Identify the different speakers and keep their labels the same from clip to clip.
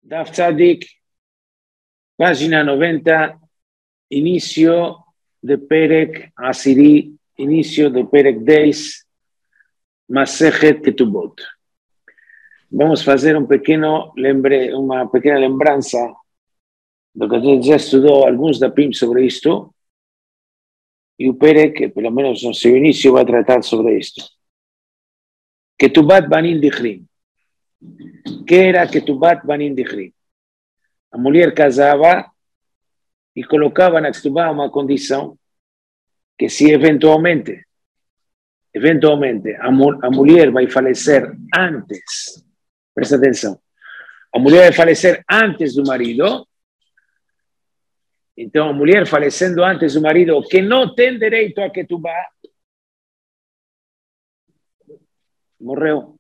Speaker 1: Daf Tzadik, página 90, inicio de Perek Asiri, inicio de Perek Deis, Masejet Ketubot. Vamos a fazer uma pequena lembrança do que a gente já estudou alguns dapim sobre isto, e o Perek, pelo menos no seu início, vai tratar sobre isto. Ketubat Banin Dichrim. Que era Ketubat Banin Dichrim? A mulher casava e colocava na Ketubá uma condição que se eventualmente a mulher vai falecer antes, presta atenção, a mulher vai falecer antes do marido, então a mulher falecendo antes do marido que não tem direito a Ketubá, morreu.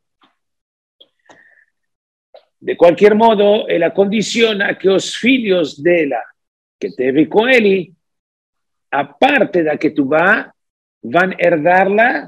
Speaker 1: De qualquer modo, ela condiciona que os filhos dela, que teve com ele, a parte da Ketubá, vão herdá-la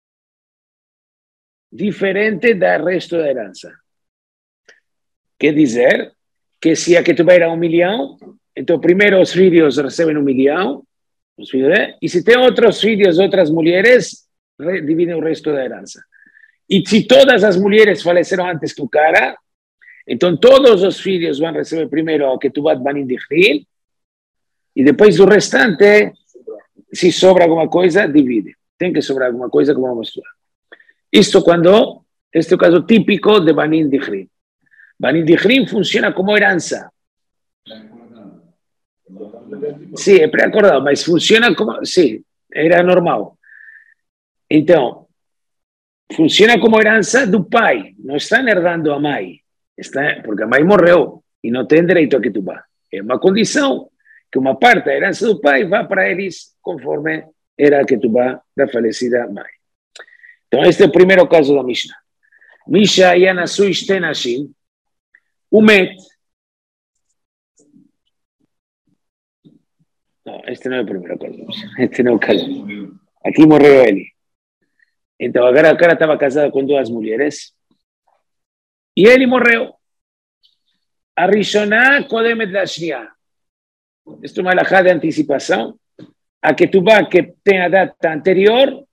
Speaker 1: diferente do resto da herança. Quer dizer que se a Ketubá era 1 milhão, então primeiro os filhos recebem 1 milhão, e se tem outros filhos, outras mulheres, dividem o resto da herança. E se todas as mulheres faleceram antes que o cara, então todos os filhos vão receber primeiro a Ketubat Banin Dichrim, e depois o restante, se sobra alguma coisa, divide. Tem que sobrar alguma coisa que vamos mostrar. Este é o caso típico de Banin Dichrim. Banin Dichrim funciona como herança. Sim, é pré-acordado, mas funciona como... Sim, era normal. Então, funciona como herança do pai. Não estão herdando a mãe. Porque a mãe morreu e não tem direito a Ketubá. É uma condição que uma parte da herança do pai vá para eles conforme era a Ketubá da falecida mãe. Então, este é o primeiro caso da Mishnah. Misha Yanasu Ishtenashim, Umet. Não, este não é o primeiro caso. Este não é o caso. Aqui morreu ele. Então, agora o cara estava casado com 2 mulheres. E ele morreu. A Rishoná Kodemet Lashniá. Isto é uma alahá de antecipação. A Ketubá que tem a data anterior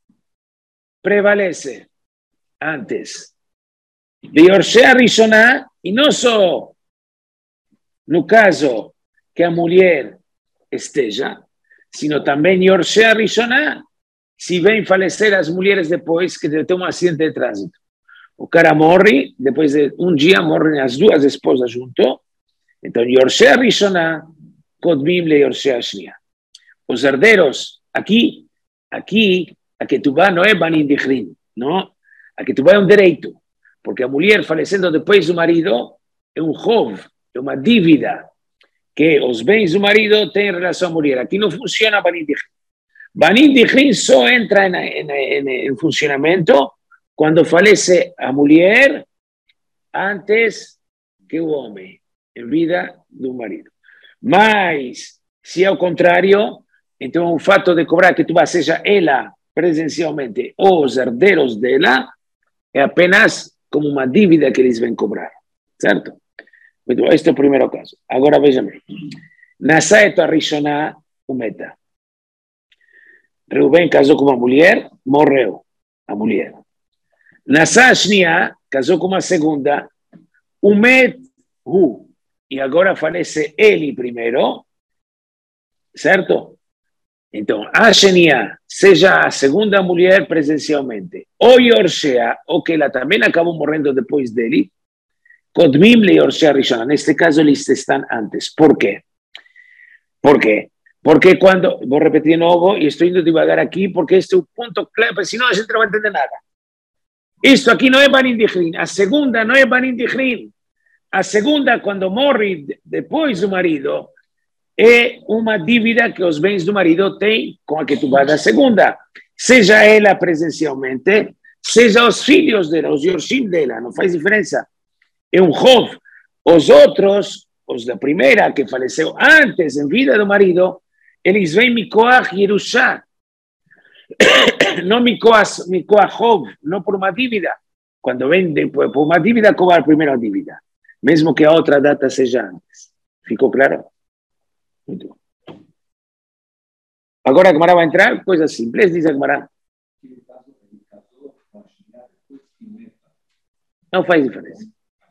Speaker 1: prevalece antes. De Yorshé a Rishoná, e não só no caso que a mulher esteja, sino também Yorshé a Rishoná, se vem falecer as mulheres depois que tem um acidente de trânsito. O cara morre, depois de um dia morrem as 2 esposas junto. Então, Yorshé a Rishoná, Kodmim le Yorshé a Shnia. Os herdeiros, aqui, a Ketubá não é Banin Dichrim, não? A Ketubá é um direito, porque a mulher falecendo depois do marido é um Hov, é uma dívida, que os bens do marido têm relação à mulher. Aqui não funciona Banin Dichrim. Banin Dichrim só entra em funcionamento quando falece a mulher antes que o homem, em vida do marido. Mas, se é o contrário, então o fato de cobrar que tu seja ela presencialmente ou os herdeiros dela é apenas como uma dívida que eles vêm cobrar, certo? Então, este é o primeiro caso. Agora vejam bem. Nasaet a Rishoná, o meta. Reuben casou com uma mulher, morreu a mulher. Nasa Shnia, casou com uma segunda, Umet Hu, e agora falece ele primeiro, certo? Então, a Shnia, seja a segunda mulher presencialmente, ou Yorshea, ou que ela também acabou morrendo depois dele, Kodmim le Yorshea Rishona, neste caso eles estão antes. Por quê? Por quê? Porque quando, vou repetir de novo, e estou indo devagar aqui, porque este é o ponto claro, porque senão a gente não vai entender nada. Isto aqui não é Banin Dichrim. A segunda não é Banin Dichrim. A segunda, quando morre depois do marido, é uma dívida que os bens do marido têm com a Ketubá da segunda. Seja ela presencialmente, seja os filhos dela, os Yorshim dela, não faz diferença. É um Hov. Os outros, os da primeira, que faleceu antes, em vida do marido, eles vêm Mikoach Yerushá. Não Mikoach Hov, não por uma dívida. Quando vem por uma dívida, cobra primeiro a dívida. mesmo que a outra data seja antes. Ficou claro? Muito bom. Agora a Gemara vai entrar, coisa simples, diz a Gemara. Não faz diferença.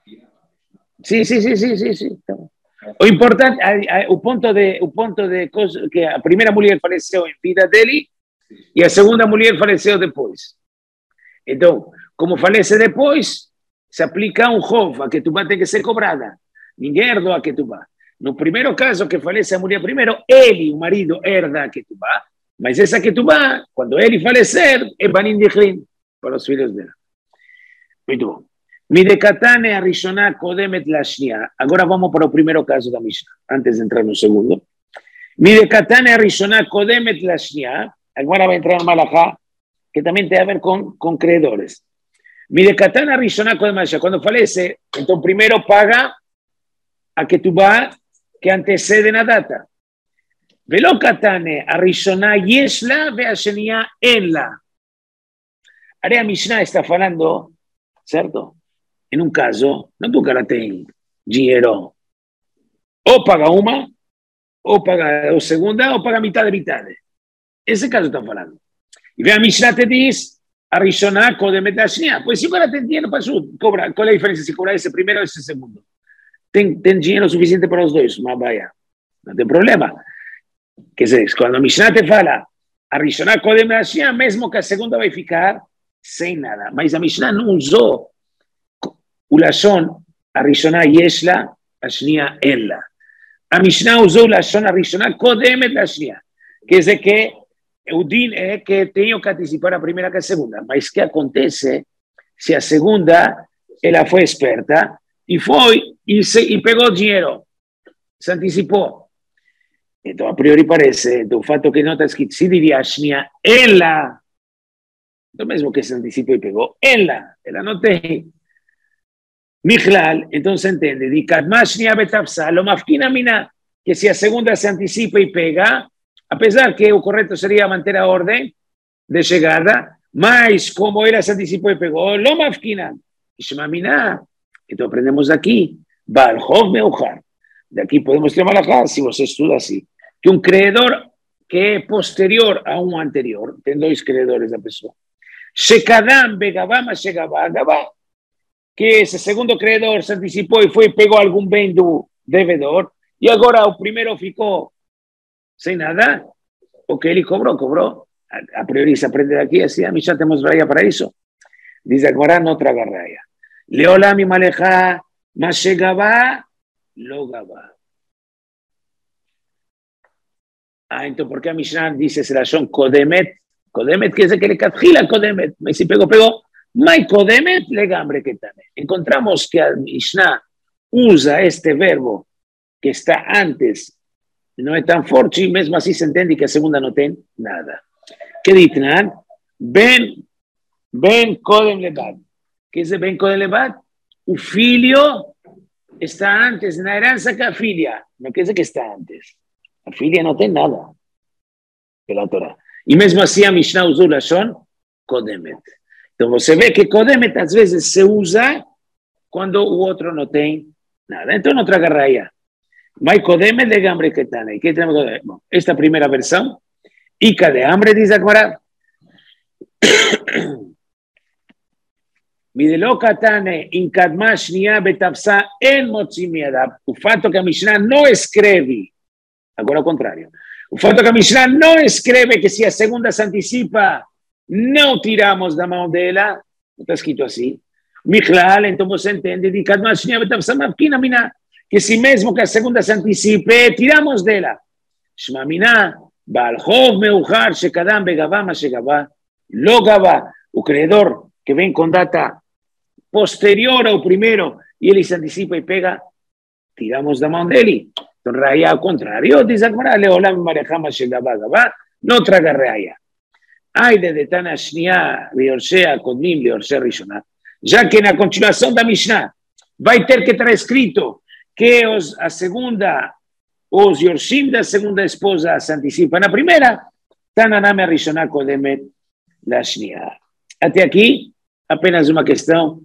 Speaker 1: Sim. Então, o importante, o ponto de coisa, que a primeira mulher faleceu em vida dele e a segunda mulher faleceu depois. Então, como falece depois, se aplica um rov, a ketubá tem que ser cobrada. Ninguém herdou a ketubá. No primeiro caso, que falece a mulher primeiro, ele, o marido, herda a ketubá, mas essa ketubá, quando ele falecer, é banim dichrin para os filhos dela. Muito bom. Midekatane arishoná kodemet lashnia. Agora vamos para o primeiro caso da Mishnah, antes de entrar no segundo. Midekatane arishoná kodemet lashnia. Agora vai entrar no Malachá, que também tem a ver com credores. Midekatane arishoná kodemet lashnia. Quando falece, então primeiro paga a ketubá que antecede na data. Velo katane arishoná yeshla veashenia enla. Ahora a Mishnah está falando, certo? En un caso, no tu cara tem dinheiro. O paga uma, o paga a segunda, o paga mitad de mitad. Esse caso está falando. E vem a Mishnah te diz, a Rishoná kodemet lashnia. Pois se agora tem dinheiro para cobrar, qual é a diferença se cobrar esse primeiro ou esse segundo? Tem dinheiro suficiente para os dois, mas vaya, não tem problema. Quer dizer, quando a Mishnah te fala, a Rishoná kodemet lashnia, mesmo que a segunda vai ficar sem nada. Mas a Mishnah não usou o lashon הראשונה יש לה, השנייה אין לה. המשנה usou o lashon הראשונה קודמת לשנייה. Quer dizer que o din é que tenho que antecipar a primeira que a segunda. Mas o que acontece se a segunda ela foi esperta e foi e pegou dinheiro, se antecipou? Então, a priori parece, do fato que não está escrito, se diria a shnia, ela, então mesmo que se antecipou e pegou, ela não tem. Michlal, então se entende, de kadma shnia betapsa, lo mafkina mina, que se a segunda se antecipa e pega, apesar que o correto seria manter a ordem de chegada, mas como ela se antecipou e pegou, lo mafkina, shema mina. Então aprendemos aqui, balhov meuchar. Daqui podemos ter malachá, se você estuda assim, que um credor que é posterior a um anterior, tem dois credores da pessoa, shekadam begavá, mas chegava agavá, que esse segundo credor se antecipou e foi pegou algum bem do devedor, e agora o primeiro ficou sem nada, o que ele cobrou. A priori se aprende daqui, assim, a mim já temos raia para isso. Diz agora, não traga raia. Leolam e malechá, mas chegava, lo gavá. Então por que a Mishnah diz esse lashon kodemet? Kodemet quer dizer que ele catchila kodemet, mas se pegou. Mas kodemet legambre que também. Encontramos que a Mishnah usa este verbo que está antes, não é tão forte, e mesmo assim se entende que a segunda não tem nada. Que ditnan? Ben kodem levad. Quer dizer, ben kodem levad? O filho está antes na herança que a filha. Não quer dizer que está antes. A filha não tem nada pela Torá. E mesmo assim a Mishnah usou o lashon kodemet. Então você vê que kodemet às vezes se usa quando o outro não tem nada. Então não traga raia. Mas kodemet de gambre que está aí. Bom, esta primeira versão. Ica de hambre, diz agora. Midelo katane in kadma shnia betapsa en motzi miadab. O fato que a Mishnah não escreve, agora ao contrário, o fato que a Mishnah não escreve que se a segunda se antecipa, não tiramos da mão dela, não está escrito assim. Michlal, então você entende, de kadma shnia betapsa mafkina mina, que se mesmo que a segunda se antecipe, tiramos dela. Shma mina, balhov meuchar shekadam begavá ma shegavá, lo gavá, o credor que vem com data posterior ao primeiro e ele se antecipa e pega, tiramos da mão dele. Então, raia ao contrário, diz agora, leolam marejama shegavá gavá, não traga raia. Ai de detana shnia leorshea kodmim leorshea rishonah, já que na continuação da Mishnah vai ter que estar escrito que a segunda, os yorshim da segunda esposa se antecipam na primeira, tananame rishonah kodemet la shnia. Até aqui, apenas uma questão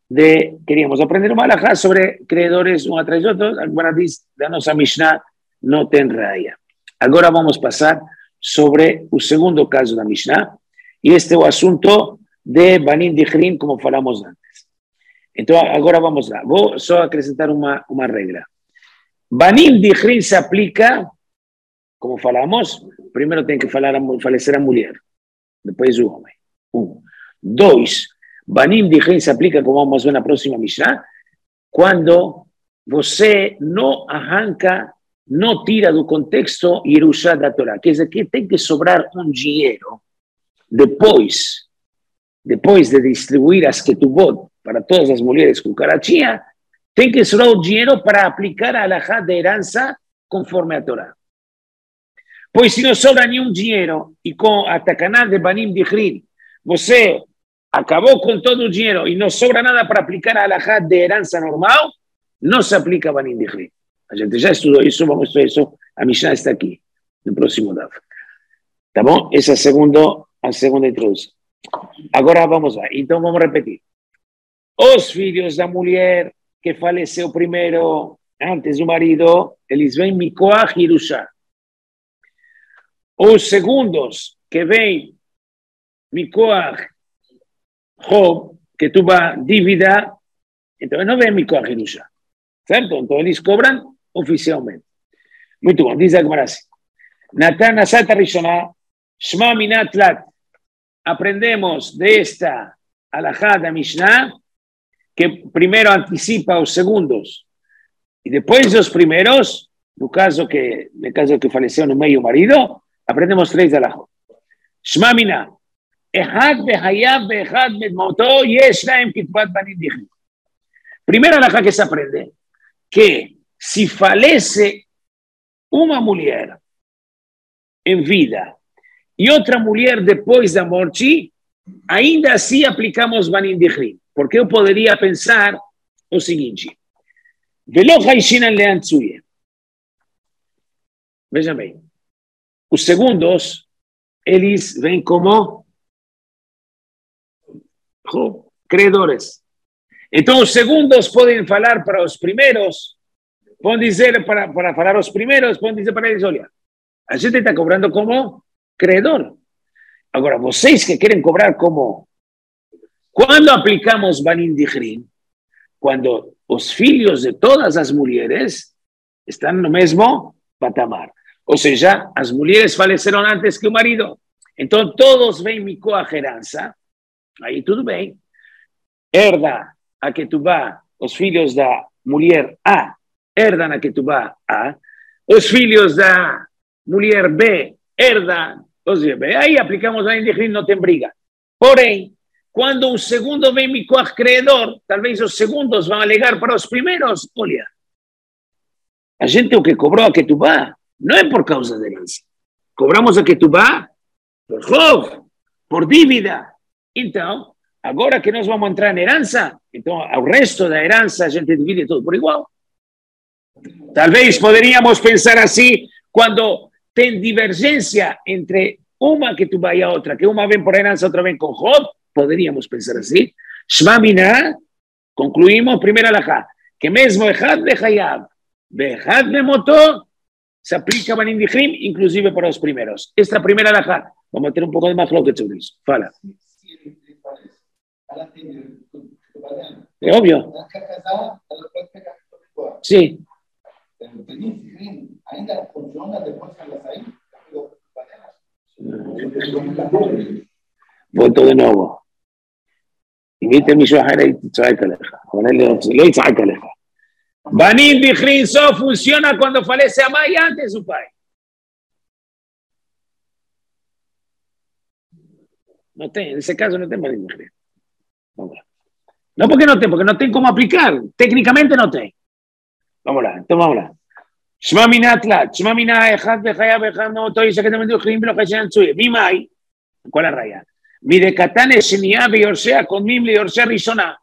Speaker 1: queríamos aprender una halajá sobre creedores uno atrás de otro. Agora diz da nossa Mishnah no tem raya. Agora vamos pasar sobre el segundo caso da Mishnah, y este es el asunto de Banim Dichrin, como falamos antes. Entonces, agora vamos lá. Vou só acrescentar uma regra. Banim Dichrin se aplica, como falamos, primeiro tem que falecer a mulher, depois o homem. 1. 2. Banim Dichrin se aplica, como vamos ver na próxima Mishnah, quando você não arranca, não tira do contexto Yerushá da Torá. Quer dizer que tem que sobrar dinheiro depois de distribuir as ketubot para todas as mulheres com carachia, tem que sobrar o dinheiro para aplicar a halajá de herança conforme a Torá. Pois se não sobra nenhum dinheiro e com a takaná de Banim Dichrin, você acabou com todo o dinheiro e não sobra nada para aplicar a halajá de herança normal, não se aplica a Banim Dichrin. A gente já estudou isso, vamos estudar isso. A Mishnah está aqui, no próximo DAF. Tá bom? Essa é a segunda introdução. Agora vamos lá. Então vamos repetir. Os filhos da mulher que faleceu primeiro, antes do marido, eles vêm Mikoach Yerushá. Os segundos que vêm Mikoach Chob, que tu vai dívida, então não vem Mikoach Yerushá. Certo? Então eles cobram oficialmente. Muito bom. Diz a Gemara assim. Natan Nasata Rishonah, Shma Minat Lat. Aprendemos de esta halajá da Mishnah, que primeiro anticipa os segundos e depois dos primeiros, no caso que faleceu no meio o marido, aprendemos 3 halajot. Shma Minat. Echad behayav beechad bedmoto yesh lahem kitvat banim dichrin. Primeira halajá que se aprende, que se falece uma mulher em vida e outra mulher depois da morte, ainda assim aplicamos Banim Dichrin. Porque eu poderia pensar o seguinte: Velo Haishinan Leantzuye. Veja bem, os segundos, eles vêm como credores. Então, os segundos podem falar para os primeiros, podem dizer para falar aos primeiros, podem dizer para eles: olha, a gente está cobrando como credor. Agora, vocês que querem cobrar como... Quando aplicamos Banim Dichrin? Quando os filhos de todas as mulheres estão no mesmo patamar. Ou seja, as mulheres faleceram antes que o marido. Então, todos vêm Mikoach herança. Aí tudo bem. Herda a ketubá, os filhos da mulher A, herdam a ketubá A. Os filhos da mulher B, herdam os de B. Aí aplicamos Banim Dichrin, não tem briga. Porém, quando o segundo vem Mikoach credor, talvez os segundos vão alegar para os primeiros: olha, a gente o que cobrou a ketubá não é por causa da herança. Cobramos a ketubá por chov, por dívida. Então, agora que nós vamos entrar na herança, então o resto da herança a gente divide tudo por igual. Talvez poderíamos pensar assim, quando tem divergência entre uma ketubá e a outra, que uma vem por herança, outra vem com chov, poderíamos pensar assim. Shma Minah, concluímos, primeira halajá, que mesmo Echad behayav, beechad bemoto, se aplica Banim Dichrin, inclusive para os primeiros. Esta primeira halajá, vamos a ter um pouco de mais cloque sobre isso. Fala. É óbvio. Sim. Ainda funciona depois que ela sair? Voto de nuevo. Invite a mi shahara y tzahak aleja. Le tzahak aleja. Banim Dichrin só funciona cuando falece a mãe antes de su pai. No tem, nesse caso não tem Banim Dichrin. Não porque não tem como aplicar. Tecnicamente não tem. Vamos lá, então vamos lá. Shma Minah Tlat, Shma Minah Echad Bechayav Echad Memoto Yisha Ketem Dichrin Velo Haishinan Tzuye. Mimai, ¿cuál es la raya? Midekatan Sheniah Beyorsea Kodmim Leyorsea Rishonah.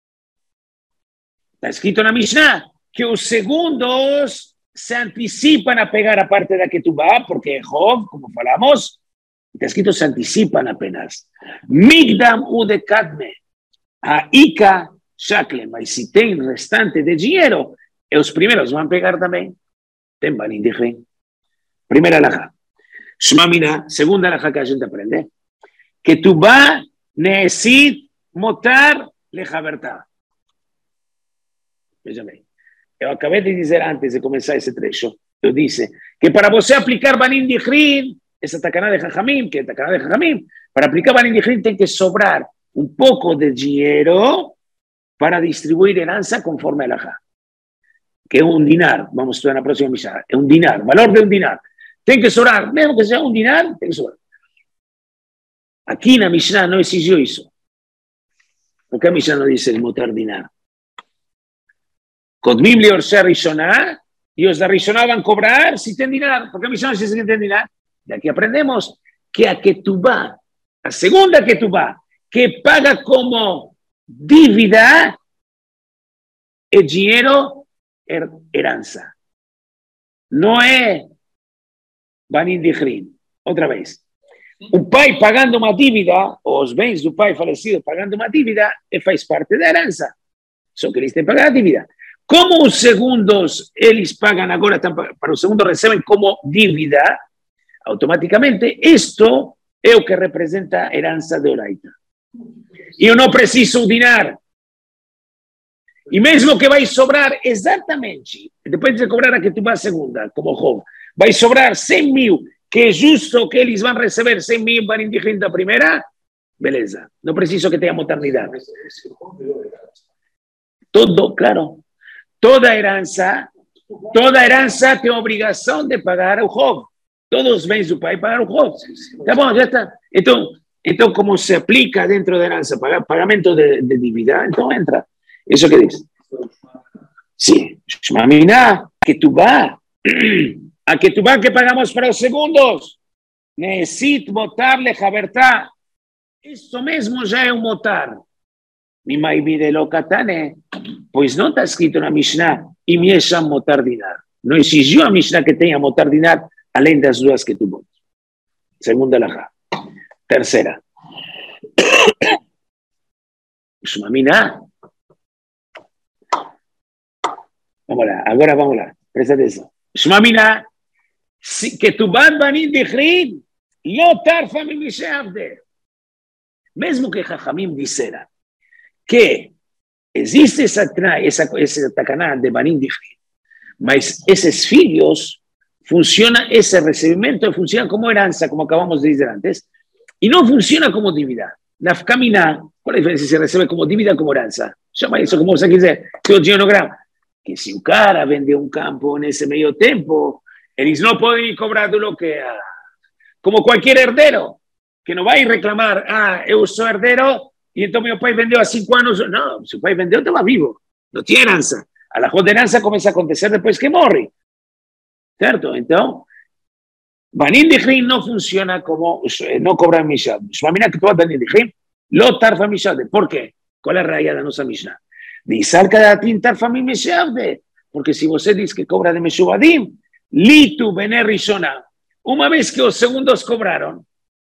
Speaker 1: Está escrito en la Mishnah que los segundos se anticipan a pegar a parte de la ketubá, porque Job, como falamos, está escrito se anticipan apenas. Migdam u de kadme, haika Shacle, mas si tem restante de dinero, los primeros van a pegar también. Ten banin dichrin. Primera alajá. Shmamina, segunda alajá que a gente aprende. Que tu va necesita motar lejabertá. Veja-me. Eu acabei de dizer antes de começar esse trecho, eu disse que para você aplicar banin dichrin, essa tacaná de Jajamim, que é tacaná de Jajamim, para aplicar banin dichrin tem que sobrar um pouco de dinheiro para distribuir herança conforme a alajá. Que é um dinar, vamos estudar na próxima misa, é um dinar, valor de um dinar. Tem que sobrar, mesmo que seja um dinar, tem que sobrar. Aqui na Mishnah não exigiu isso. Porque a Mishnah não diz motar dinar. Kodmim li Orshei Rishoná, e os da Rishoná vão cobrar se tem dinar. Porque a Mishnah não diz que tem dinar. Daqui aprendemos que a ketubá, a segunda ketubá, que paga como dívida, é dinheiro, herança. Não é banin dichrin. Outra vez. O pai pagando uma dívida, ou os bens do pai falecido pagando uma dívida, faz parte da herança. Só que eles têm que pagar a dívida. Como os segundos, eles pagam agora, para os segundos recebem como dívida, automaticamente, isto é o que representa a herança de Oraita. E eu não preciso dinar. E mesmo que vai sobrar exatamente, depois de cobrar a que tu vai a segunda, como Job, vai sobrar 100 mil, que é justo que eles vão receber 100 mil para indigente da primeira, beleza. Não preciso que tenha maternidade. Todo, claro. Toda herança tem a obrigação de pagar o Job. Todos os bens do pai pagar o Job. Tá bom, já está. Então, como se aplica dentro da herança pagamento de dívida, então entra. Isso que diz. Sim. Shmamina, que tu vai. A que tu vai que pagamos para os segundos. Necesito motar lejabertá. Isso mesmo já é um motar. Mimai videlo katane. Pois não está escrito na Mishnah, e me chama motar dinar. Não exigiu a Mishnah que tenha motar dinar, além das duas que tu botas. Segunda alajá. Terceira. Shmamina. Vamos lá, agora vamos lá. Presta atenção. Shmamina, que tu bad banin dichrin, lo tarfa mi mishavde. Mesmo que Jajamim dissera que existe essa tacaná de banin dichrin, mas esses filhos funciona, esse recebimento funciona como herança, como acabamos de dizer antes, e não funciona como dívida. Na Fkamina, qual é a diferença se recebe como dívida ou como herança? Chama isso como você quiser, que o dinheiro grama. Que se o cara vende um campo nesse meio tempo, eles não podem cobrar do loqueio. Como qualquer herdeiro, que não vai reclamar, eu sou herdeiro, e então meu pai vendeu há 5 anos. Não, se o pai vendeu, estava vivo. Não tinha herança. A la herança começa a acontecer depois que morre. Certo? Então, banin dichrin não funciona como, não cobra mishad. Shmamina que tu vas banin dichrin, lo tarfa mishad. Por quê? Qual é a raia da nossa Mishnah? Diz, arcadatim tarfa mishad. Porque se você diz que cobra de meshuvadim, litu bener rishona. Uma vez que os segundos cobraram,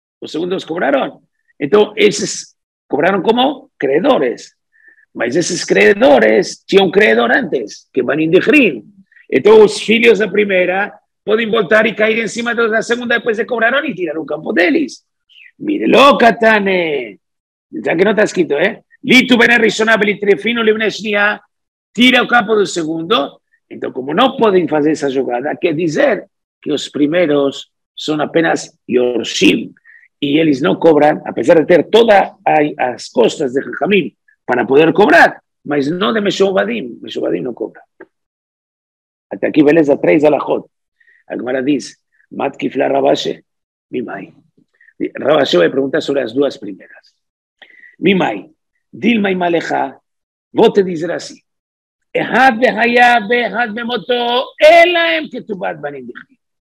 Speaker 1: então esses cobraram como credores. Mas esses credores tinham credor antes, que banin dichrin. Então os filhos da primeira podem voltar e cair em cima da segunda depois de cobraram e tirar o campo deles. Mire, lo katane. Já que não está escrito, Litu bener rishona belitrefino livneshnia, tira o campo do segundo. Então, como não podem fazer essa jogada, quer dizer que os primeiros são apenas yorshim, e eles não cobram, apesar de ter todas as costas de Jajamim para poder cobrar, mas não de meshuvadim. Meshuvadim não cobra. Até aqui, beleza, 3 alajot. A Gemara diz, matkifla Rabashe, mimai. Rabashe vai perguntar sobre as duas primeiras. Mimai, dilma e malecha, vou te dizer assim, Ehad behaya behad bemoto, elaem ketubat banin dichrin.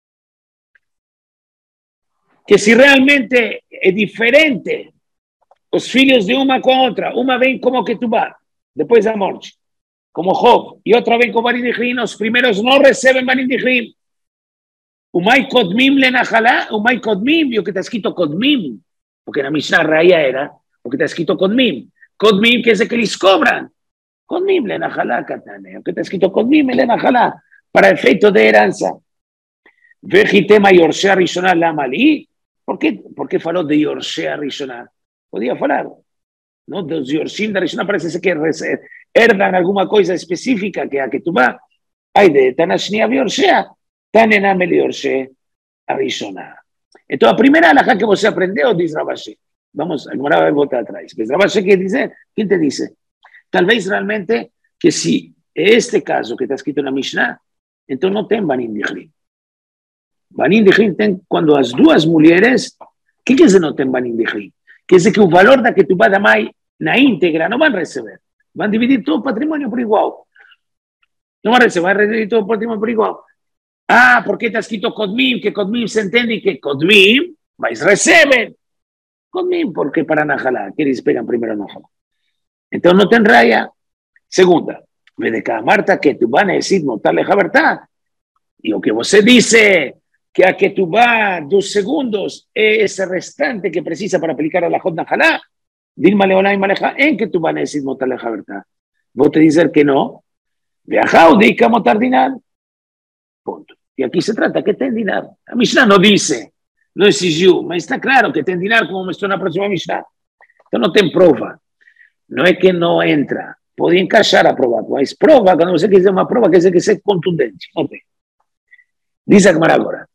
Speaker 1: Que se realmente é diferente os filhos de uma com a outra, uma vem como ketubat, depois da morte, como Job, e outra vem com banin dichrin, os primeiros não recebem banin dichrin. Umay kodmim lenachalá, umay kodmim, e o que está escrito kodmim, porque na Mishnah Raya era o que está escrito kodmim. Kodmim quer dizer que eles cobram. Kodmim le najalá, Katane. ¿Qué está escrito? Kodmim le najalá, para efecto de heranza. Vejitema Yorshea Rishonah Lamali. ¿Por qué faló de Yorshea Rishonah? Podía falar, ¿no? De los Yorshim de Rishonah parece que herdan alguna cosa específica que a que tú vas. Hay de Tanashnia Yorshea, Tanename Yorshea Rishonah. Entonces, la primera alajá que vos aprendió, dice Rabashi. Vamos, a ver votar atrás. Rabashi, ¿qué dice? ¿Quién te dice? Tal vez realmente que si este caso que está escrito en la Mishnah, entonces no ten Banim Dichrin. Banim Dichrin ten cuando las dos mujeres, ¿qué quiere decir no ten Banim Dichrin? Quiere decir que el valor de que tu vas a dar na íntegra no van a recibir. Van a dividir todo el patrimonio por igual. No van a recibir, van a dividir todo el patrimonio por igual. Ah, ¿por qué está escrito Kodmim? Que Kodmim se entiende que Kodmim vais a recibir. Kodmim, porque para Najalá, que les pegan primero a Najalá. Entonces no ten raya. Segunda, me de cada Marta que tú vas a decir notarle la verdad. Y lo que usted dice, que a que tú vas 2 segundos, ese restante que precisa para aplicar a la Jod Najalá, Dilma Leona y Maleja, en que tú vas a decir notarle la verdad. Vos te dices que no. Viajao, dica motar dinar. Punto. Y aquí se trata que ten dinar. La Mishnah no dice, no exigió, pero está claro que ten dinar como mostró en la próxima Mishnah. Entonces no ten prueba. No es que no entra. Podía encaixar a prueba. Es prueba, cuando usted quiere una prueba, que es que sea contundente. No te. Dice Agmara ahora.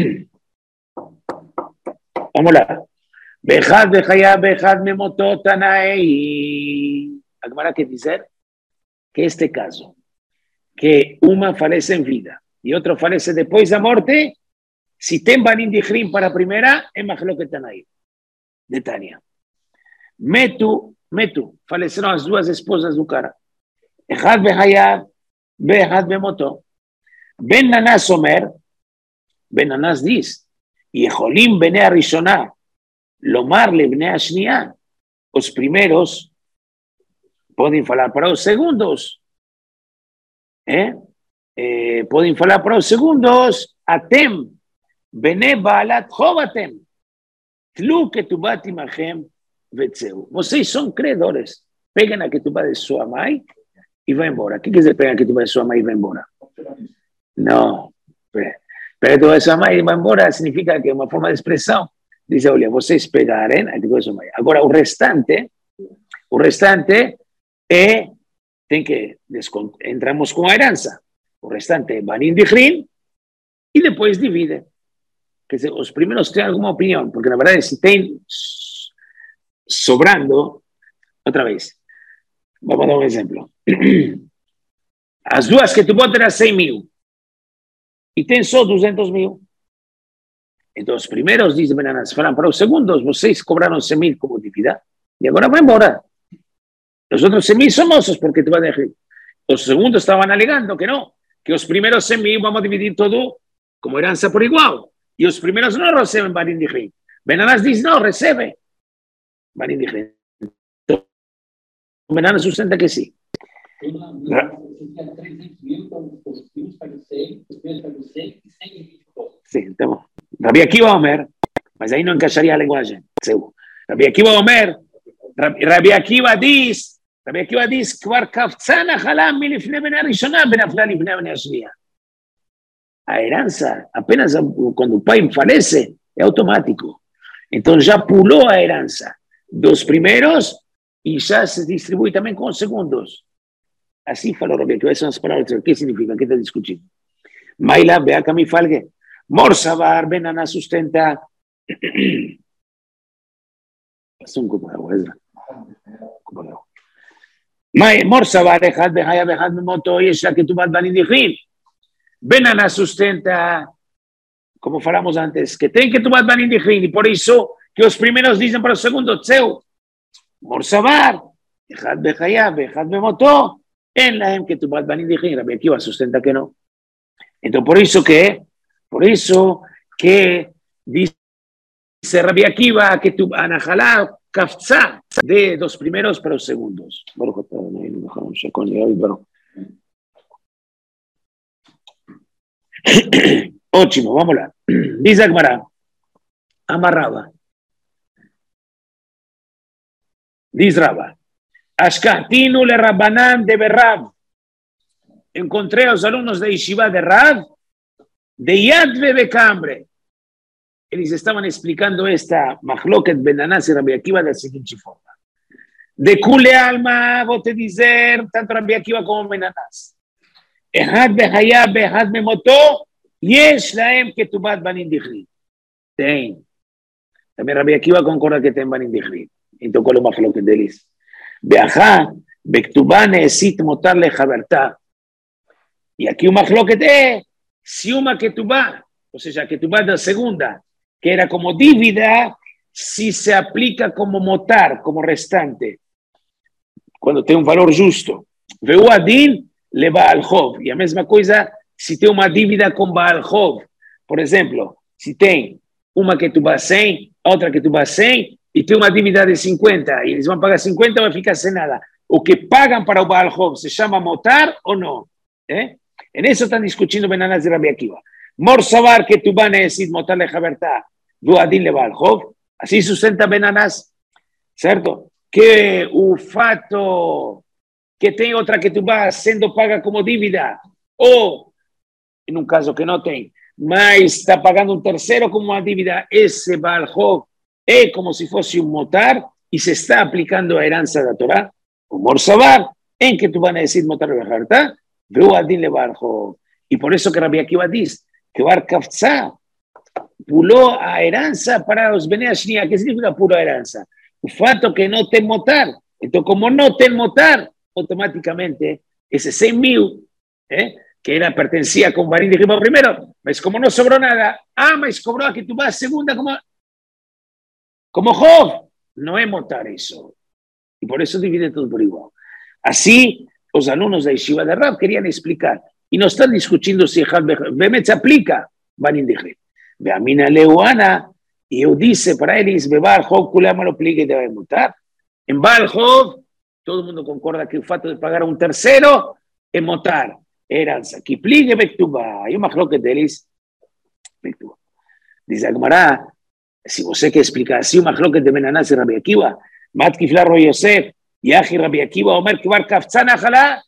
Speaker 1: Vamos lá. Bejad, bejaya, bejad, memotó, tanaei. Agmara quiere decir que este caso, que una falece en vida y otro falece después de la muerte, si ten banim dichrim para primera, es más lo que están ahí. De Tania. Metu, faleceron las 2 esposas de cara. Ejad behayab, behad bemotó. Ben Nanás Omer, Ben Nanás dice, y Ejolim bene Arishoná, Lomar le bene Ashniá, los primeros pueden hablar para los segundos. Pueden hablar para los segundos. Atem, bene Baalat Jovatem, Tlu que tu batimachem. Vocês son creedores. Pegan a que tu vas de su amai y va embora. ¿Qué quiere decir pegan a que tu vas de su amai y va embora? No. Pero tu vas de su amai y va embora significa que es una forma de expresión. Dice, olha, vocês pegarem a que tu vas de su amai. Ahora, el restante tem que entramos con la heranza. El restante van in dichrin y después divide. Que los primeros tienen alguna opinión, porque la verdad es que si tienen sobrando, otra vez, vamos a dar un ejemplo. Las 2 que tú botas eran 6.000 y ten solo 200.000. Entonces, los primeros dicen, falan para los segundos, vocês cobraron 100.000 como dívida y ahora va embora. Los otros 100.000 son osos porque te van a dejar. Los segundos estaban alegando que no, que los primeros 100.000 vamos a dividir todo como heranza por igual. Y los primeros no reciben Banim Dichrin. Benanas dice, no, recibe Banim Dichrin. Benanas sustenta que sí. Sí, estamos. Rabbi Akiva Omer, mas ahí no encaixaría el lenguaje. Rabbi Akiva Omer, Rabbi Akiva dice, כבר קפצה נחלה מלפני בני הראשונה ונפלה לפני בני השנייה. A heranza, apenas cuando el pai falece, es automático. Entonces ya puló a heranza 2 primeros y ya se distribuye también con segundos. Así faló Rabbi Akiva, esas son las palabras. ¿Qué significa? ¿Qué está discutiendo? Maila, vea que mi falgue. Morsabar, Benana sustenta. Es un copo de agua, ¿es? Copo de agua. Morsabar, dejad, behaya, dejad, me moto, y esa que tú vas a venir. Benana sustenta, como falamos antes, que ten que tu vas a venir y por eso que los primeros dicen para los segundos, Tseu, Morsabar, dejad, behaya, dejad, me moto, en la que tu vas a venir, Rabbi Akiva sustenta que no. Entonces, por eso que dice Rabbi Akiva que tu anajalá kafza de 2 primeros para los segundos. Ótimo, vámonos. Dice Agmará, amarraba. Dice Raba, Ashkahtinu le Rabbanan de Berrab. Encontré a los alumnos de Yeshiva de Rab, de Yad Becambre. Ellos estaban explicando esta Mahloket Ben Anás y Rabbi Akiva de la siguiente forma. De Kule Alma, vote dizer, tanto Rabbi Akiva como Ben Anás. Ehad Behaya, Behad Memoto, Yesh Laem Ketubat Banin Dichri. Ten. También Rabbi Akiva concorda que ten Banin Dichri. Y tocó lo Mahloket de Elis. Beajá, Bektubá Neesit Motar Le Jabertá. Y aquí un Mahloket si una Ketubá, o sea, Ketubá de la segunda, que era como dívida, si se aplica como motar, como restante, cuando tiene un valor justo. Veu adin le Baal Hov. Y la misma cosa, si tiene una dívida con Baal Hov. Por ejemplo, si tiene una que tú vas 100, otra que tú vas 100, y tiene una dívida de 50, y les van a pagar 50, va a ficarse nada. O que pagan para el Baal Hov, ¿se llama motar o no? En eso están discutiendo Ben Anás de Rabbi Akiva. Mor sabar que tú vas a decir motar le jabertá. Duadin le Baal Hov, así sustenta Ben Anás, ¿cierto? Que un fato que tiene otra que tú vas siendo paga como dívida, o en un caso que no tiene, más está pagando un tercero como una dívida, ese Baal Hov es como si fuese un motar y se está aplicando a heranza de la Torah, o morsabar, en que tú vas a decir motar le jabertá, Duadin le Baal Hov. Y por eso que Rabbi Akiva dice que Bar Kaftzá puló a heranza para los Bnei Ashnia. ¿Qué significa puló a heranza? Un fato que no ten motar. Entonces, como no ten motar, automáticamente ese 100,000, que pertenecía con Barín de Gima primero, pues como no sobró nada, mas cobró a que tú vas segunda como Job. No es motar eso. Y por eso divide todo por igual. Así, los alumnos de Yeshiva de Rab querían explicar. Y no están discutiendo si Bemet se aplica Barín de Gima. Beamina Leuana, y yo dice para ellos, Bebar Hov, Kulama lo plique y debe mutar. En Baal Hov, todo el mundo concorda que el fato de pagar a un tercero es motar. Heranza. Que plique Bektuba. Hay un mahloket de ellos. Bektuba. Dice Agmará, si vos sé que explica así un mahloket de Ben Anás y Rabbi Akiva, Mat Kiflar Ro Yosef, Yahi Rabbi Akiva, Omer Kibar Kaftzana Jalá.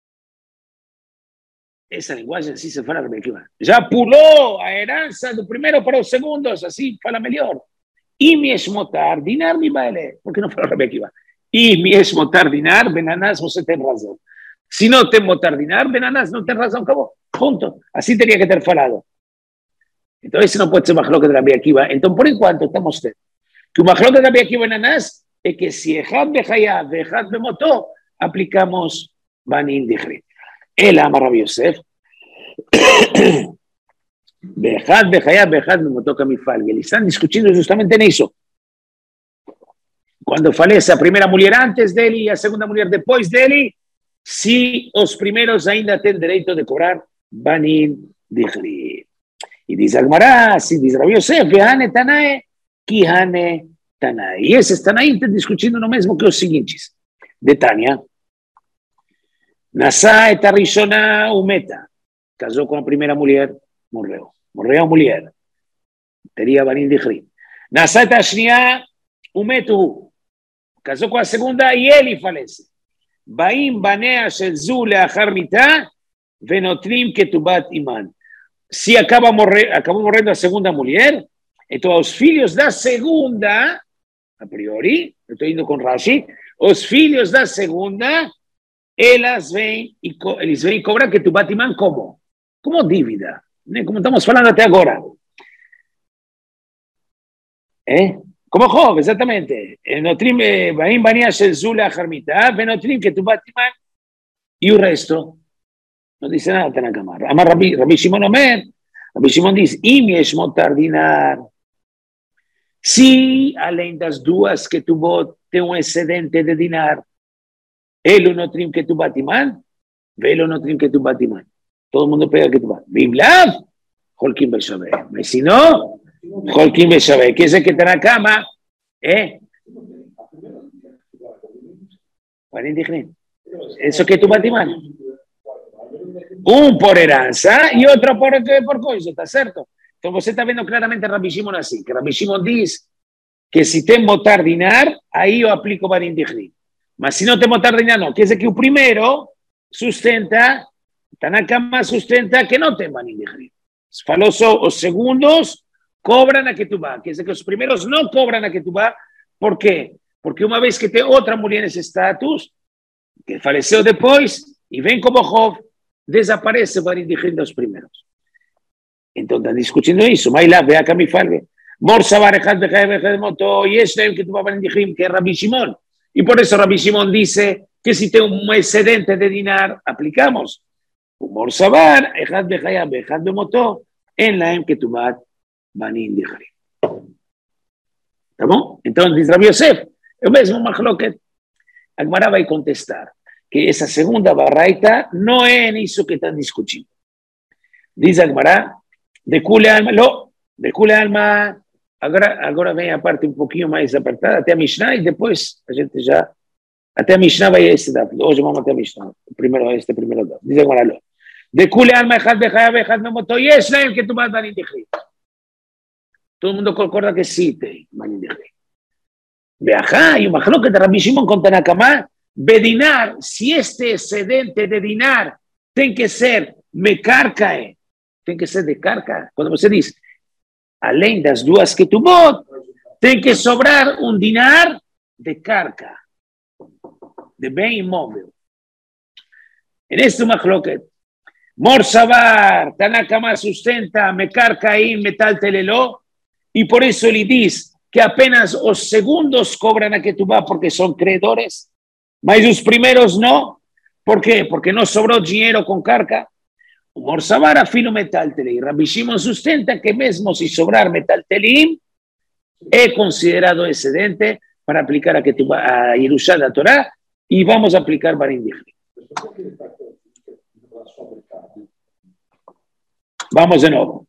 Speaker 1: Esa lenguaje así se fala Rabbi Akiva. Ya puló a heranza do primero para los segundos, así fala mejor. Y mi es motar dinar mi baile. ¿Por qué no fala Rabbi Akiva? Y mi es motar dinar, Ben Anás, vos ten razón. Si no ten motar dinar, Ben Anás no ten razón, acabó. Junto. Así tenía que tener falado. Entonces no puede ser mahloket de Rabbi Akiva. Entonces, ¿por cuánto estamos usted? Que un mahloket de Rabbi Akiva Ben Anás es que si ejad bejaya, ejad bemotó, aplicamos banin dichri. El ama Rabbi Yosef. Bejad, bejaya, bejad, me toca mi fal. Y están discutiendo justamente en eso. Cuando falece a primera mujer antes de él y a segunda mujer después de él, si los primeros ainda tienen derecho de cobrar banin dichri. Y dice Agmará, si dice Rabbi Yosef, vehane tanae, kihane tanae. Y ese están ahí discutiendo lo mismo que los siguientes. De Tania. Nasá et arishona umeta. Casó con la primera mujer, morreu. Morreu mujer. Tenía banin dichri. Nasá et ashnia umetu. Casó con la segunda y él falece. Baim banea shel zu leachar mitá venotrim ketubat iman. Si acabó morrendo la segunda mujer, entonces los hijos de la segunda, a priori, estoy yendo con Rashi, los hijos de la segunda, ellas ven y cobran que tu Batimán como dívida, como estamos hablando hasta ahora. Como Job, exactamente. Notrim, Baim Bania Shenzula Jarmita, Venotrim que tu Batimán y el resto. No dice nada Tanakamar. Amar Rabbi Shimon Omer. Rabbi Shimon dice, Imi es motar dinar. Si, além das duas que tuvo, tem un excedente de dinar, él no trim que tu batiman, velo no trim que tu batiman. Todo el mundo pega que tu batiman. Bimlav, Holkim Beshabe. Pero si no, Holkim Beshabe. Que es el que está en la cama, eso que tu batiman. Un por heranza y otro por coisa, ¿está cierto? Entonces você está viendo claramente a Rabbi Shimon así, que Rabbi Shimon dice que si ten motar dinar, ahí yo aplico barin dichri. Mas si no te motar dinar, no. Quiere decir que el primero sustenta, Tanakama sustenta que no te van a indicar. Los segundos cobran a que tú vas. Quiere decir que los primeros no cobran a que tú vas. ¿Por qué? Porque una vez que te otra mujer en ese estatus, que falleció después, y ven como Job, desaparece para indicar los primeros. Entonces están discutiendo eso. Maila, ve acá mi falve. Morsabar, de moto, y es que tú vas a indicar que es Rabbi Shimon. Y por eso Rabbi Shimon dice que si tengo un excedente de dinar, aplicamos. Morsabar, de moto, en la que tú vas a indicar. ¿Está bien? Entonces dice Rabbi Yosef, el mismo Mahloket. Agmará va a contestar que esa segunda barraita no es en eso que están discutiendo. Dice Agmará, de Kule Alma, agora vem a parte un poquito más apartada, até a Mishnah, y después a gente ya, até a Mishnah va a este dado. Hoy vamos até a Mishnah, primero dado. Dice Agmará, de Kule Alma, Ejad me moto, y es la que tú vas a indicar. Todo el mundo concorda que sí te van a indicar. Veajá, y un Mahloket de Rabbi Shimon con Tanakama, Bedinar, si este excedente de dinar tiene que ser mecarcae, tiene que ser de carca. Cuando se dice, além das duas que tu bot, tiene que sobrar un dinar de carca, de bien inmóvil. En este Mahloket, Morsabar, Tanakama sustenta, mecarcae, metal telelo, y por eso le dice que apenas los segundos cobran a que tú vas porque son creedores, mas los primeros no. ¿Por qué? Porque no sobró dinero con carga. Morsabar afino metal telim. Rabbi Shimon sustenta que mesmo si sobrar metal telim, es considerado excedente para aplicar a que tú vas a Yerushá la Torah y vamos a aplicar Barim Dichri. Vamos de nuevo.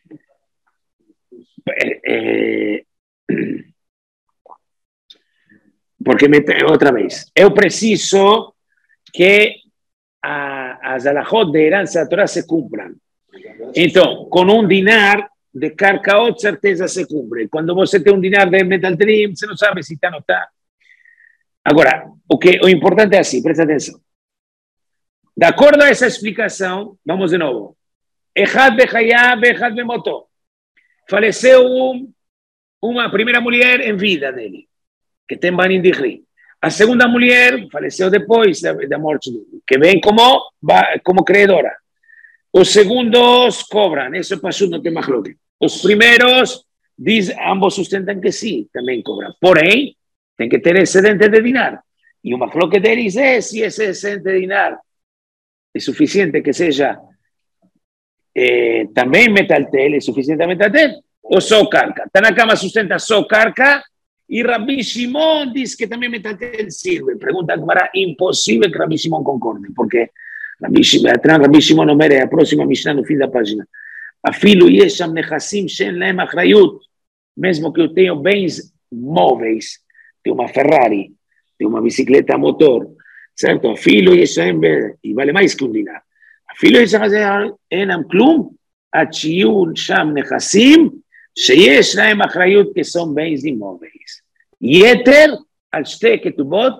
Speaker 1: Porque otra vez, yo preciso que as alajot de heranza de Torah se cumplan. Entonces, con un dinar de carcaot, certeza se cumple. Cuando vos tenés un dinar de metal trim, se no sabe si está o no está. Ahora, lo importante es así, presta atención. De acuerdo a esa explicación, vamos de nuevo. Ejad bejayá, bejad bemoto. Faleceu una primera mujer en vida de él, que tem Banim Dichri. A segunda mujer faleceu después de morte dele, que ven como creedora. Los segundos cobran, eso pasó no tem Mahloket. Los primeros, ambos sustentan que sí, también cobran. Porém, tem que tener excedente de dinar. Y un Mahloket dice, si ese excedente de dinar es suficiente que sea también metaltel, es suficiente metaltel, o socarca. Tanakama sustenta socarca y Rabbi Shimon dice que también metaltel sirve. Pregunta Gemara, imposible que Rabbi Shimon concorde, porque Rabbi Shimon no mere, la próxima Mishnah no fin de la página. Afilu yesham nechasim shen lahem achrayut, mesmo que eu tenho bens móveis, tenho uma Ferrari, tenho uma bicicleta a motor, certo? Afilu yesham, e vale mais que dinar. אפילו יש אינם כלום, עד שיהיו שם נכסים שיש להם אחריות כסום בייזים מובייס. יתר על שתי כתובות,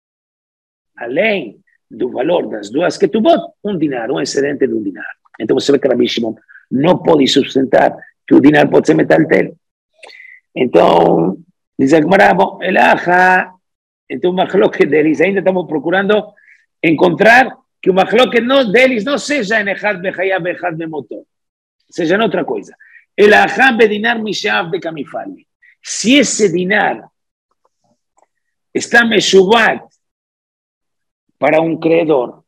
Speaker 1: além do valor das duas ketubot, dinar, excedente de dinar. Então você vê que Rabbi Shimon não pode sustentar que o dinar pode ser metaltel. Então, diz a Gemara, bom, el aja, então o Mahloket deles, ainda estamos procurando encontrar que o Mahloket deles não seja em Echad Bechayá, Echad Bemoto, seja em outra coisa. El Aham Bedinar Mishav de Kamifali. Se esse dinar está meshubat para um credor,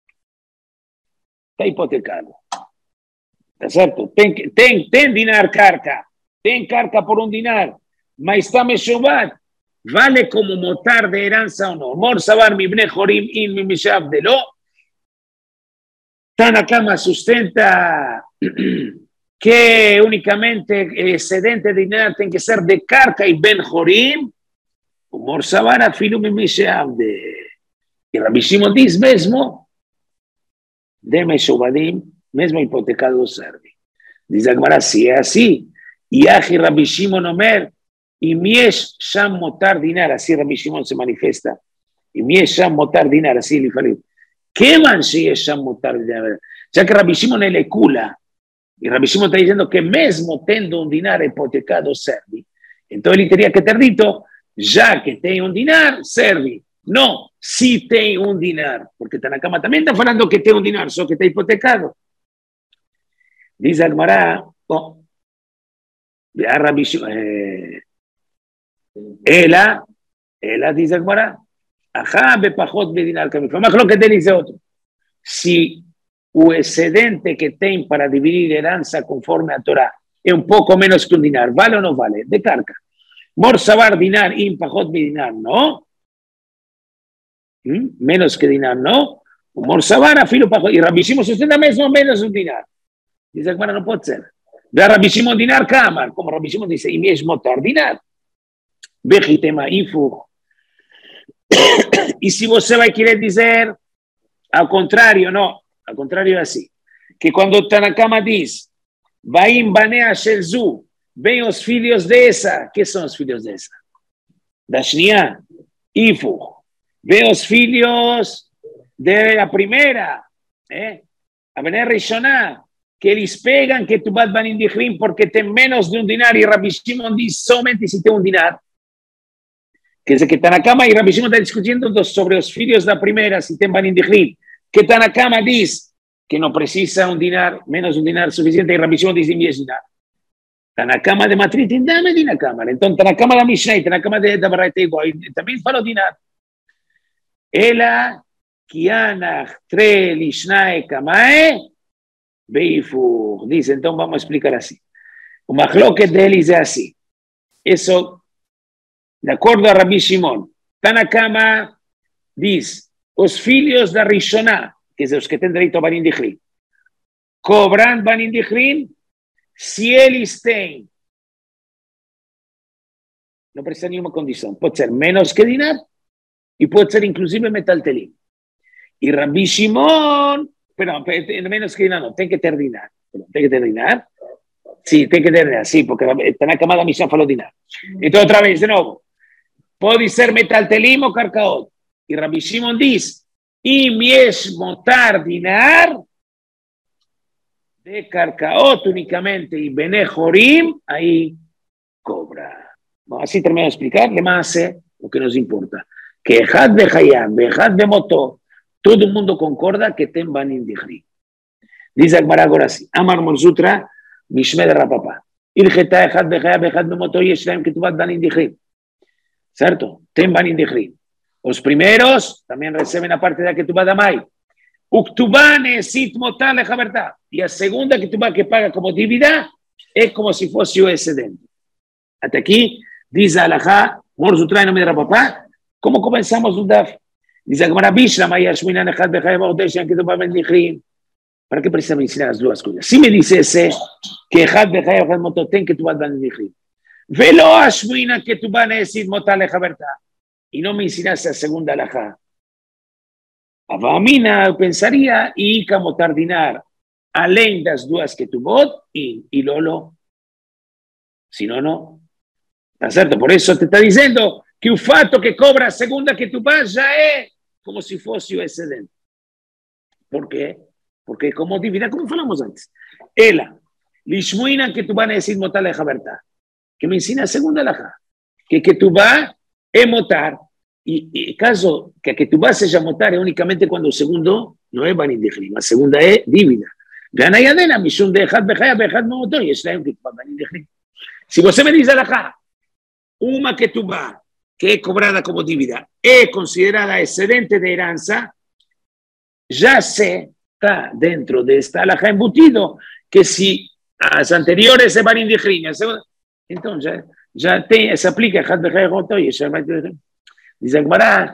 Speaker 1: está hipotecado. ¿Está certo? Tem dinar carca, tem carca por um dinar, mas está meshubat. Vale como motar de herança ou não. Mor Sabar Mibne Jorim In Mishav de Lo. Tanakama sustenta que únicamente excedente de dinero tiene que ser de carca y ben jorim, Mor Sabar afilo mi misheab de. Y Rabbi Shimon dice mesmo, de Meshubadim, mesmo hipotecado serve. Dice Agmará, si es así, y Aji Rabbi Shimon Omer, y Miesh Sham Motar Dinar, así Rabbi Shimon se manifiesta, e mi Yesham motar dinar, assim ele falou. Que manche Yesham motar dinar? Já que Rabbi Shimon ele cula, e Rabbi Shimon está dizendo que mesmo tendo um dinar hipotecado serve, então ele teria que ter dito, já que tem um dinar, serve. Não, se tem um dinar, porque Tanakama também está falando que tem um dinar, só que está hipotecado. Diz a Gemara, bom, Rabbi Shimon, ela diz a Gemara, ajá, bepachot bedinar kamifá. Mas lo que te dice outro. Se o excedente que tem para dividir herança conforme a Torá é um pouco menos que um dinar, vale ou não vale? De carga. Mor sabar dinar in pachot bedinar, não? Menos que dinar, não? Mor sabar afilo pachot. E Rabbi Shimon sustenta mesmo menos um dinar. Diz a Gemara, não pode ser. Ve Rabbi Shimon dinar kamar, como Rabbi Shimon dice, e mesmo motar dinar. Vejitema infur. E se você vai querer dizer ao contrário, não, ao contrário é assim, que quando Tanakama diz, Baim banea shelzu, vem os filhos dessa, que são os filhos dessa? Da Shnia, Ifur, vem os filhos da primeira, a Bnei Rishoná, que eles pegam que tu bat banim dichrim porque tem menos de um dinar, e Rabbi Shimon diz somente se tem um dinar. Quer dizer que Tanakama e Rabbi Shimon estão discutindo sobre os filhos da primeira, se tem banim dichrim. Que Tanakama diz que não precisa um dinar, menos um dinar suficiente, e Rabbi Shimon diz em dinar. Tanakama de matriz tem dame Tanakama. Então Tanakama da Mishnah e Tanakama da Baraita igual, também falou dinar. Ela, Kianach, Tre, Lishnai, Kamae, Beifur. Diz, então vamos explicar assim. O machloket deles é assim. Isso, de acordo a Rabbi Shimon, Tanakama diz, os filhos da Rishoná, que são os que têm direito a Banim Dichrim, cobram Banim Dichrim se eles têm, não precisa nenhuma condição, pode ser menos que dinar e pode ser inclusive metaltelim. E Rabbi Shimon, pero menos que dinar não, tem que ter dinar. Tem que ter dinar? Sim, tem que ter dinar, sim, porque Tanakama da Mishnah falou dinar. Então, outra vez, de novo, pode ser metaltelim ou carcaot. E Rabbi Shimon diz, e mesmo motar dinar de carcaot únicamente e benejorim, aí cobra. Bom, assim termino de explicar, más o que nos importa. Que Ejad de Hayam, Ejad de Moto, todo mundo concorda que tem banim dichrim. Dice Agmará agora assim, Amar Morzutra, Mishme de Rapapá. Ilgeta Ejad de Hayam, Ejad de Moto, Yeshlaim Ketubat banim dichrim. Certo? Tem banim dichrim. Os primeiros também recebem a parte da Ketubá da Mai. O Ketubá necessita motar a verdade. E a segunda Ketubá que paga como dívida é como se fosse o excedente. Até aqui, diz a Alahá, Morzutra em nome de Rapapá, como começamos no DAF. Diz a Gemara Bishra, Maya Shmina Nechad Bechayim Odeshan Ketubá Ben Dichrim. Para que precisamos ensinar as duas coisas? Se me dissesse que Echad Bechayim Echad Moto tem Ketubá Ben Dichrim, Velo a Shmina Ketubá necessita motar a verdade. E não me ensinasse a segunda alajá. A Vamina, eu pensaria, e camotar dinar, além das duas que tu bot, e Lolo. Se não, não. Tá certo? Por isso te está dizendo que o fato que cobra a segunda que tu vas já é como se fosse o excedente. Por quê? Porque como dívida, como falamos antes, ela, lishmuina que tu vas necesitar motar a verdade. Que me ensina a segunda alajá. Que tu vas é motar, e caso que a ketubá seja motar é unicamente quando o segundo não é banim dichrim, a segunda é dívida. Gana yadena, mishum de echad bechaya, bechad motor, e esse é um ketubá banim dichrim. Se você me diz alajá, uma ketubá que é cobrada como dívida é considerada excedente de herança, já se está dentro desta alajá embutido que se as anteriores é banim dichrim, então já tem, se aplica Echad Bechayim Moto, e esse vai ter. Diz a Gemara,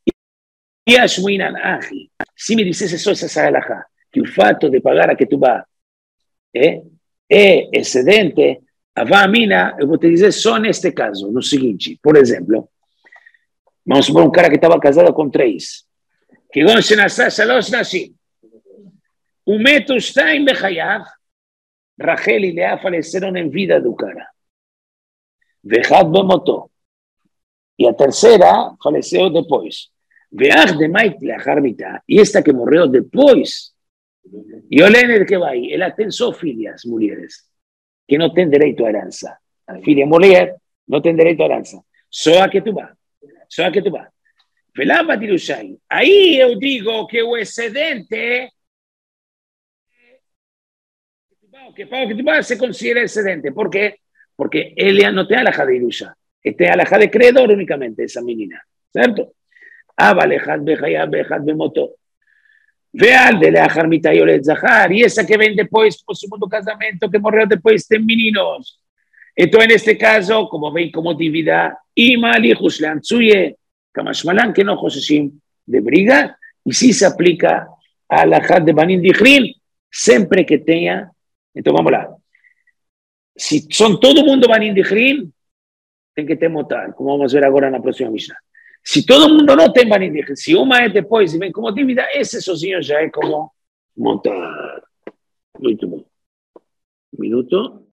Speaker 1: e a Shmuinan Ahi, se me dissesse só essa alajá, que o fato de pagar a ketubá é excedente, a Vamina, eu vou te dizer só neste caso, no seguinte, por exemplo, vamos supor um cara que estava casado com 3, que gon shenasá shalosh nashim, o meto está em Bechayav, Rachel e Leá faleceram em vida do cara. Vejad Bemoto. E a terceira faleceu depois. Veaj de Mike la Jarmita, y esta que morreu después. Y Olener que va ahí, ela tem só filhas, mulheres, que não tem direito à herança. A filha mulher não tem direito à herança. Só a que tu vai. Só a que tu vai. Velava Dirushai. Aí eu digo que o excedente, que pago que tu vai, se considera excedente. ¿Por quê? Porque ele não tem alhaja de Irusha. Tem alhaja de credor únicamente, essa menina. ¿Certo? Abalejad bejayab bejad bemoto. Veal de la Jarmita y Olet Zahar, y esa que ven después por su segundo casamiento, que morreu después de meninos. Entonces, en este caso, como ven como divida, Imal y Huslan Tsuye, Kamashmalan, que no Josesim de briga, y sí se aplica a la Had de Banin Dijrin, siempre que tenga. Entonces, vamos a ver. Si son todo mundo Banin Dijrin, tienen que temotar, como vamos a ver ahora en la próxima Mishnah. Si todo el mundo no tem Banin Dijrin, si una es después y ven como divida, ese sozinho ya es como montar. Muy bien. Un minuto.